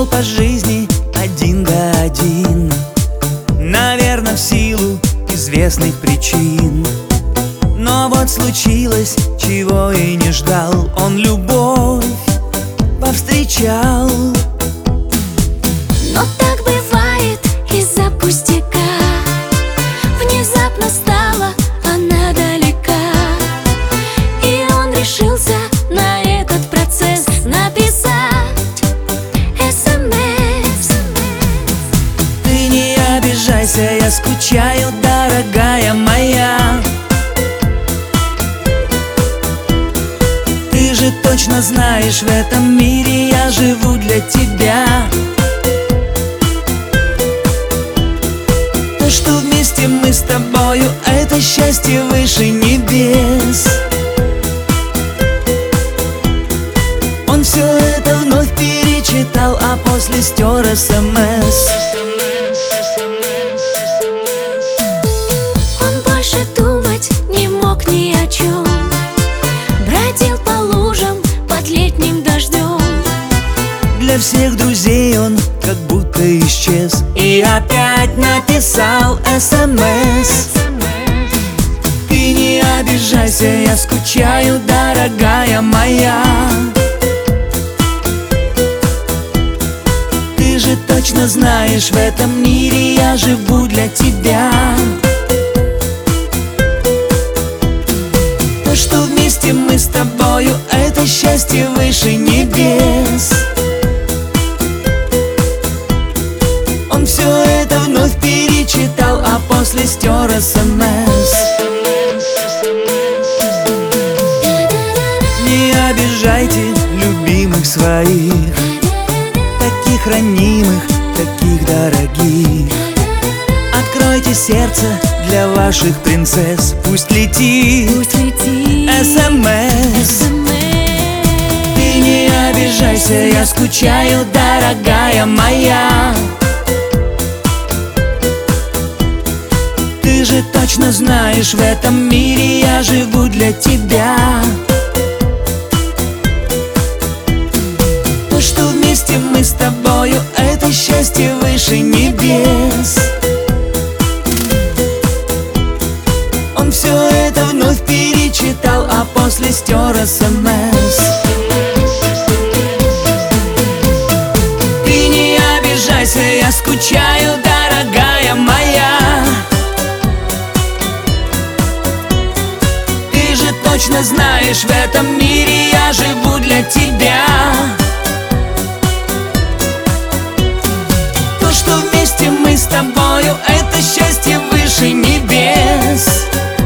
шел по жизни один да один, наверное, в силу известных причин. Но вот случилось, чего и не ждал. Он любовь повстречал. Но так бывает из-за пустяка. Внезапно стала она далека, и он решился на этот процесс написать СМС. Ты не обижайся, я скучаю, дорогая моя. Ты же точно знаешь, в этом мире я живу для тебя. То, что вместе мы с тобою, это счастье выше небес. Он все это вновь перечитал, а после стер СМС. Он больше думать не мог ни о чем, бродил по лужам под летним дождем. Для всех друзей он как будто исчез, и опять написал СМС. Ты не обижайся, я скучаю, дорогая моя. Ты же точно знаешь, в этом мире я живу для тебя. То, что вместе мы с тобою, это счастье выше небес. Он все это вновь перечитал, а после стер СМС. Не обижайте любимых своих, таких ранимых, таких дорогих. Откройте сердце для ваших принцесс, пусть летит СМС. Ты не обижайся, я скучаю, дорогая моя. Ты же точно знаешь, в этом мире я живу для тебя. То, что вместе мы с тобою, это счастье выше небес. Он все это вновь перечитал, а после стер СМС. Ты не обижайся, я скучаю, дорогая моя. Ты же точно знаешь, в этом мире я живу для тебя. То, что вместе мы с тобою, это счастье выше небес.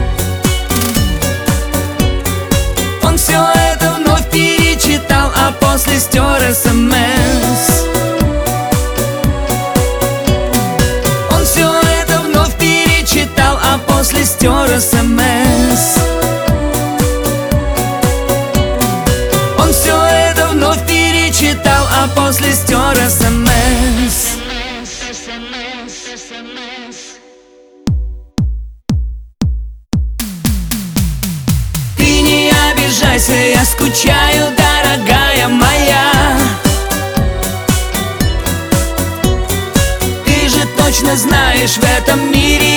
Он все это вновь перечитал, а после стер СМС. Он все это вновь перечитал, а после стер СМС. Он все это вновь перечитал, а после стер СМС. Ты не обижайся, я скучаю, дорогая моя. Ты же точно знаешь, в этом мире